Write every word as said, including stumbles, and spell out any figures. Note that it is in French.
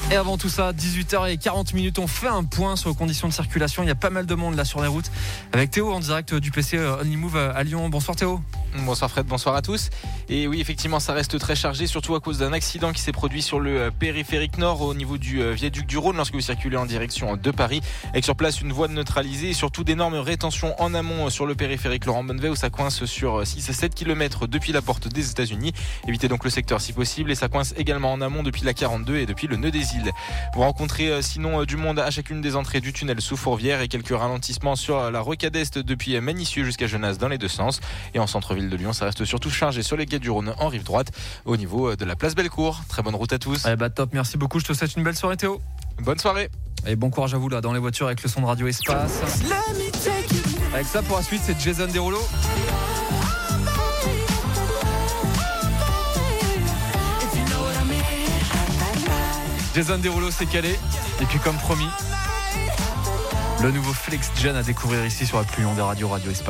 Et avant tout ça, dix-huit heures quarante, on fait un point sur les conditions de circulation. Il y a pas mal de monde là sur les routes. Avec Théo en direct du P C Only Move à Lyon. Bonsoir Théo. Bonsoir Fred, bonsoir à tous. Et oui, effectivement, ça reste très chargé, surtout à cause d'un accident qui s'est produit sur le périphérique nord au niveau du viaduc du Rhône lorsque vous circulez en direction de Paris. Avec sur place une voie neutralisée et surtout d'énormes rétentions en amont sur le périphérique Laurent Bonnevet où ça coince sur six à sept kilomètres depuis la porte des États-Unis. Évitez donc le secteur si possible et ça coince également en amont depuis la quarante-deux et depuis le nœud des îles. Vous rencontrez sinon du monde à chacune des entrées du tunnel sous Fourvière et quelques ralentissements sur la rocade est depuis Magnissieux jusqu'à Genasse dans les deux sens. Et en centre-ville de Lyon, ça reste surtout chargé sur les quais du Rhône en rive droite au niveau de la place Bellecour. Très bonne route à tous. Eh bah top, merci beaucoup. Je te souhaite une belle soirée Théo. Bonne soirée. Et bon courage à vous là dans les voitures avec le son de Radio Espace. Avec ça pour la suite, c'est Jason Derulo. Jason Derulo s'est calé. Et puis comme promis, le nouveau Flex Gen à découvrir ici sur la plus longue de Radio Radio Espace.